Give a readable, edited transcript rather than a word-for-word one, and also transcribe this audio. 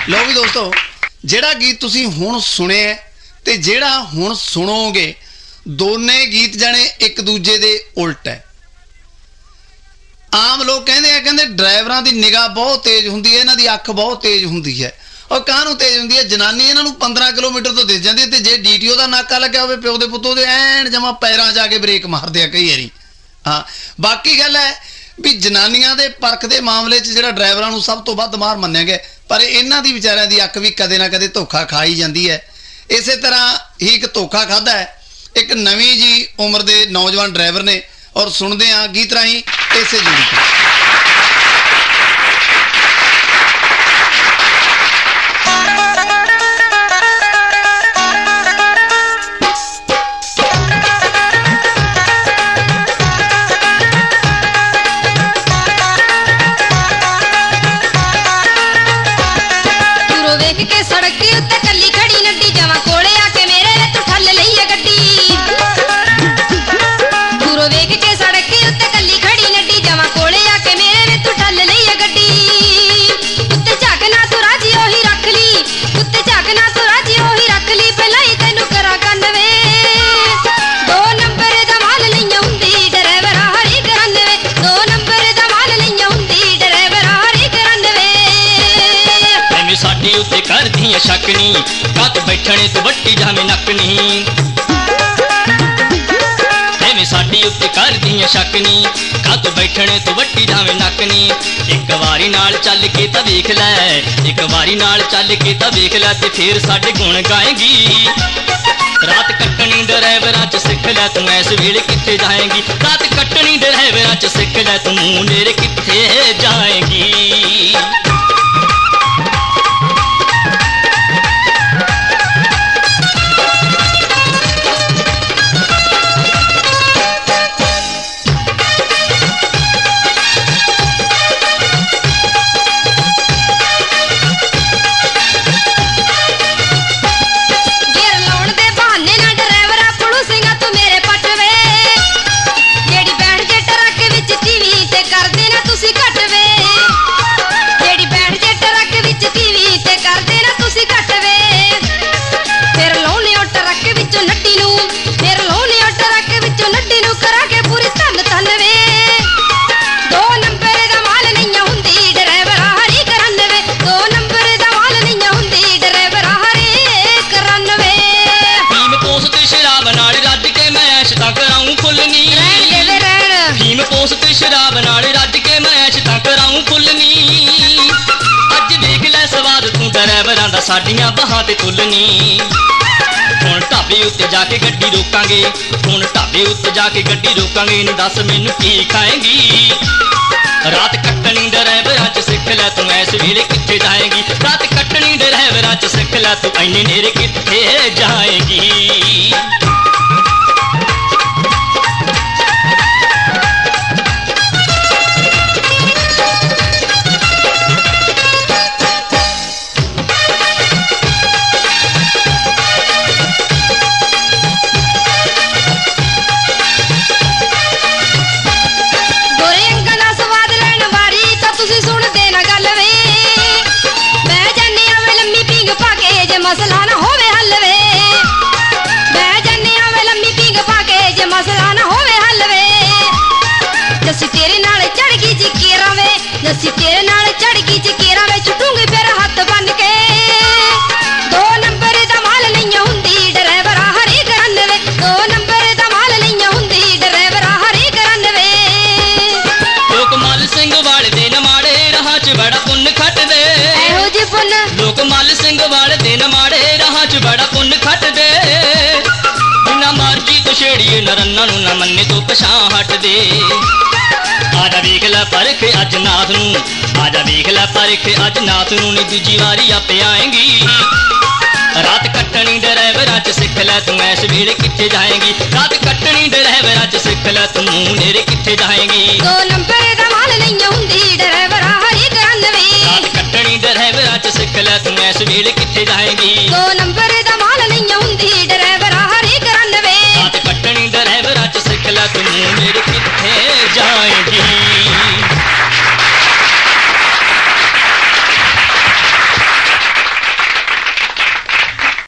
लो भी दोस्तों, ਜਿਹੜਾ गीत तुसी हुण सुने ते ਜਿਹੜਾ हुण सुनोगे, दोने गीत जाने एक दूजे दे उल्ट है। आम लोग कहते हैं, कहते ड्राइवरां दी निगाह बहुत तेज हुंदी है, इन्हां दी अख बहुत तेज हुंदी है। और काहनूं तेज हुंदी है? जनानी इन्हां नूं 15 किलोमीटर तो दिस जांदी है, ते जे DTO दा नाका लग्या होवे प्यो दे पुत्तो दे ऐन जमा पैरां जाके ब्रेक मारदे आ कई वारी। हाँ, बाकी गल है भी जनानियां दे परख दे मामले च जिहड़ा ड्राइवरां नूं सब तो वध मार मन्निया गया, पर इन्हां दी विचारियां दी अख भी कदे ना कदे धोखा खाई जांदी है। इसे तरह ही एक धोखा खादा है एक नवीं जी उम्र दे नौजवान ड्राइवर ने, और सुनते हैं गीत राही इसे जुड़ी शकनी कत बैठने तो वट्टी जावे नकनी, एवें साडी उत्ते कर दियां शकनी कत बैठने तो वट्टी जावे नकनी। एक वारी नाल चल के तां वेख लै, एक वारी नाल चल के तां वेख लै, ते फिर साडे गुण गाएगी। रात कट्टनी ड्राइवरां च सिख लै, तू इस वेले कित्थे जाएगी? रात कट्टनी ड्राइवरां च सिख लै, तू नेरे कित्थे जाएगी? शराब नाल रज के मैच तां कराऊं फुलनी, अज देख लै सवाद तू ड्राइवरां दा साडियां बाहां ते तुलनी। हुण ढाबे उत्ते जाके गड्डी रोकांगे, हुण ढाबे उत्ते जाके गड्डी रोकांगे, नी दस मैनूं की खाएंगी? रात कट्टनी ड्राइवरां च सिख लै, तू इस वेले कित्थे जाएगी? रात कट्टनी ड्राइवरां च सिख लै, तू इन्ने नेरे कित्थे जाएगी? मसला ना होवे हलवे, मैं जाने आवे लम्मी पींग पाके जे मसला ना होवे हलवे। जसी तेरे नाल चढ़ गई जी केरा वे, जसी तेरे नाल चढ़ गई जी केरा वे, छुटूंगी फिर हाथ बन के। दो नंबर दा माल नहीं हुंदी ड्राइवरा हरी करन वे, दो नंबर दा माल नहीं हुंदी ड्राइवरा हरी करन वे। लोक मल सिंह वाले दे न माड़े राह च बड़ा पुन्न खट दे, एहो जी पुन्न। लोक मल सिंह वाले दे न माड़े राह च बड़ा पुन्न खट दे, बिना मर्जी तो छेड़िए नरन्ना नूं ना मन्ने तो पछां हट दे। आजा वेख लै परख अज नाथ नूं, आजा वेख लै परख अज नाथ नूं, नी दूजी वारी आपे आएंगी। रात कट्टनी ड्राइवरां च सिख लै, तू इस वेले कित्थे जाएगी? रात कट्टनी ड्राइवरां च सिख लै, तू नेरे कित्थे जाएगी? दो नंबर दा माल नहीं हुंदी ड्राइवरा हरी करन वे, रात कट्टनी ड्राइवरां च सिख लै, तू इस वेले कित्थे जाएगी? दो नंबर दा